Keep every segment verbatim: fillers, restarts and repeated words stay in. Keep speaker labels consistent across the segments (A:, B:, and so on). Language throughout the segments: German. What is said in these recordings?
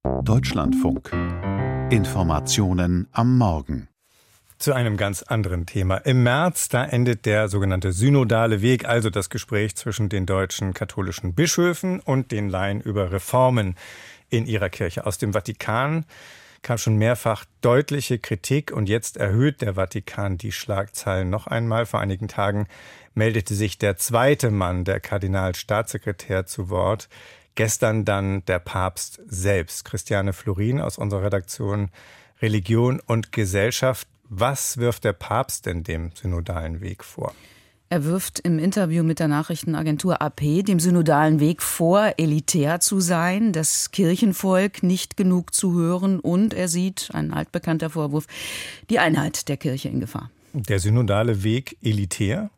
A: Deutschlandfunk. Informationen am Morgen.
B: Zu einem ganz anderen Thema. Im März, da endet der sogenannte synodale Weg, also das Gespräch zwischen den deutschen katholischen Bischöfen und den Laien über Reformen in ihrer Kirche. Aus dem Vatikan kam schon mehrfach deutliche Kritik und jetzt erhöht der Vatikan die Schlagzeilen noch einmal. Vor einigen Tagen meldete sich der zweite Mann, der Kardinalstaatssekretär, zu Wort. Gestern dann der Papst selbst. Christiane Florin aus unserer Redaktion Religion und Gesellschaft. Was wirft der Papst denn dem synodalen Weg vor?
C: Er wirft im Interview mit der Nachrichtenagentur A P dem synodalen Weg vor, elitär zu sein, das Kirchenvolk nicht genug zu hören und er sieht, ein altbekannter Vorwurf, die Einheit der Kirche in Gefahr. Der synodale Weg elitär?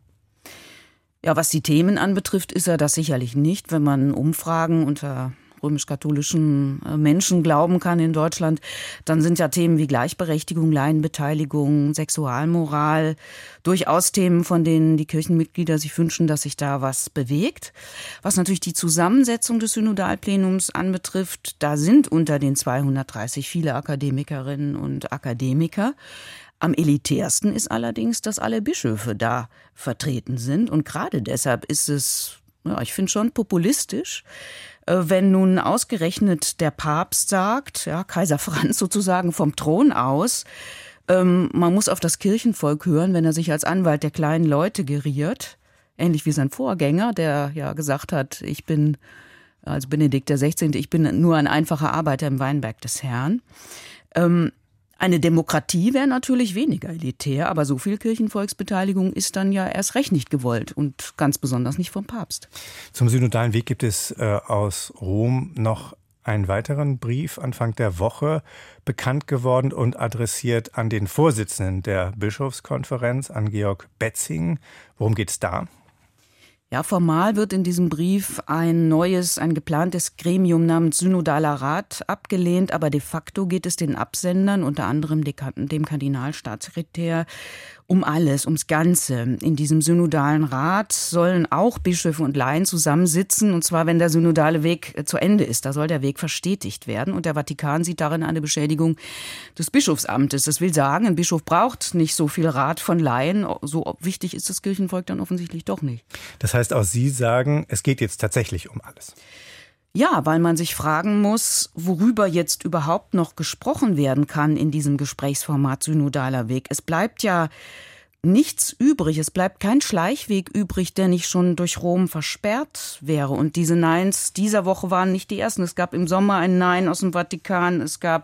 C: Ja, was die Themen anbetrifft, ist er das sicherlich nicht. Wenn man Umfragen unter römisch-katholischen Menschen glauben kann in Deutschland, dann sind ja Themen wie Gleichberechtigung, Laienbeteiligung, Sexualmoral durchaus Themen, von denen die Kirchenmitglieder sich wünschen, dass sich da was bewegt. Was natürlich die Zusammensetzung des Synodalplenums anbetrifft, da sind unter den zweihundertdreißig viele Akademikerinnen und Akademiker. Am elitärsten ist allerdings, dass alle Bischöfe da vertreten sind. Und gerade deshalb ist es, ja, ich finde schon populistisch, wenn nun ausgerechnet der Papst sagt, ja, Kaiser Franz sozusagen vom Thron aus, ähm, man muss auf das Kirchenvolk hören, wenn er sich als Anwalt der kleinen Leute geriert. Ähnlich wie sein Vorgänger, der ja gesagt hat, ich bin, also Benedikt der Sechzehnte, ich bin nur ein einfacher Arbeiter im Weinberg des Herrn. Ähm, Eine Demokratie wäre natürlich weniger elitär, aber so viel Kirchenvolksbeteiligung ist dann ja erst recht nicht gewollt und ganz besonders nicht vom Papst.
B: Zum synodalen Weg gibt es äh, aus Rom noch einen weiteren Brief Anfang der Woche bekannt geworden und adressiert an den Vorsitzenden der Bischofskonferenz, an Georg Betzing. Worum geht es da?
C: Ja, formal wird in diesem Brief ein neues, ein geplantes Gremium namens Synodaler Rat abgelehnt, aber de facto geht es den Absendern, unter anderem dem Kardinalstaatssekretär, um alles, ums Ganze. In diesem Synodalen Rat sollen auch Bischöfe und Laien zusammensitzen, und zwar, wenn der synodale Weg zu Ende ist. Da soll der Weg verstetigt werden und der Vatikan sieht darin eine Beschädigung des Bischofsamtes. Das will sagen, ein Bischof braucht nicht so viel Rat von Laien. So wichtig ist das Kirchenvolk dann offensichtlich doch nicht.
B: Das heißt, auch Sie sagen, es geht jetzt tatsächlich um alles.
C: Ja, weil man sich fragen muss, worüber jetzt überhaupt noch gesprochen werden kann in diesem Gesprächsformat Synodaler Weg. Es bleibt ja nichts übrig, es bleibt kein Schleichweg übrig, der nicht schon durch Rom versperrt wäre. Und diese Neins dieser Woche waren nicht die ersten. Es gab im Sommer ein Nein aus dem Vatikan, es gab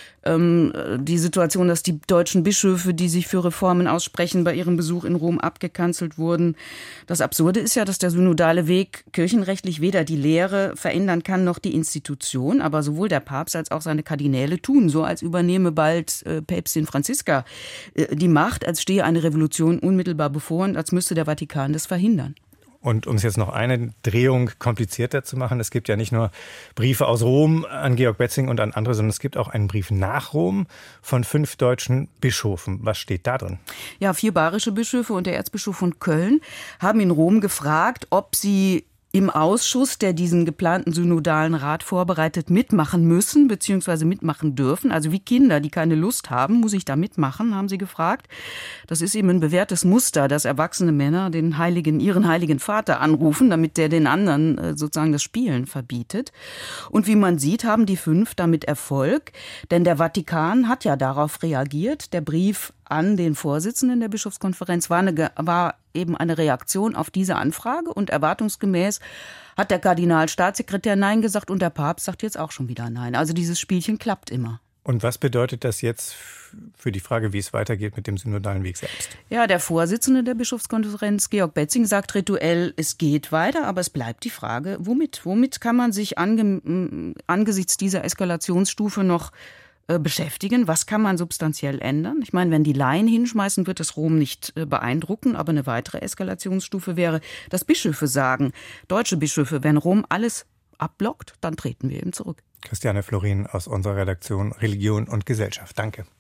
C: ähm, die Situation, dass die deutschen Bischöfe, die sich für Reformen aussprechen, bei ihrem Besuch in Rom abgekanzelt wurden. Das Absurde ist ja, dass der synodale Weg kirchenrechtlich weder die Lehre verändern kann, noch die Institution. Aber sowohl der Papst als auch seine Kardinäle tun so, als übernehme bald äh, Päpstin Franziska äh, die Macht, als stehe eine Revolution unmittelbar bevor und als müsste der Vatikan das verhindern.
B: Und um es jetzt noch eine Drehung komplizierter zu machen, es gibt ja nicht nur Briefe aus Rom an Georg Betzing und an andere, sondern es gibt auch einen Brief nach Rom von fünf deutschen Bischöfen. Was steht da drin?
C: Ja, vier bayerische Bischöfe und der Erzbischof von Köln haben in Rom gefragt, ob sie im Ausschuss, der diesen geplanten synodalen Rat vorbereitet, mitmachen müssen bzw. mitmachen dürfen. Also wie Kinder, die keine Lust haben, muss ich da mitmachen, haben sie gefragt. Das ist eben ein bewährtes Muster, dass erwachsene Männer den heiligen, ihren heiligen Vater anrufen, damit der den anderen sozusagen das Spielen verbietet. Und wie man sieht, haben die fünf damit Erfolg, denn der Vatikan hat ja darauf reagiert. Der Brief an den Vorsitzenden der Bischofskonferenz war, eine, war eben eine Reaktion auf diese Anfrage und erwartungsgemäß hat der Kardinalstaatssekretär Nein gesagt und der Papst sagt jetzt auch schon wieder Nein. Also dieses Spielchen klappt immer.
B: Und was bedeutet das jetzt für die Frage, wie es weitergeht mit dem synodalen Weg selbst?
C: Ja, der Vorsitzende der Bischofskonferenz, Georg Betzing, sagt rituell, es geht weiter, aber es bleibt die Frage, womit? Womit kann man sich ange- angesichts dieser Eskalationsstufe noch beschäftigen? Was kann man substanziell ändern? Ich meine, wenn die Laien hinschmeißen, wird das Rom nicht beeindrucken, aber eine weitere Eskalationsstufe wäre, dass Bischöfe sagen, deutsche Bischöfe, wenn Rom alles abblockt, dann treten wir eben zurück.
B: Christiane Florin aus unserer Redaktion Religion und Gesellschaft. Danke.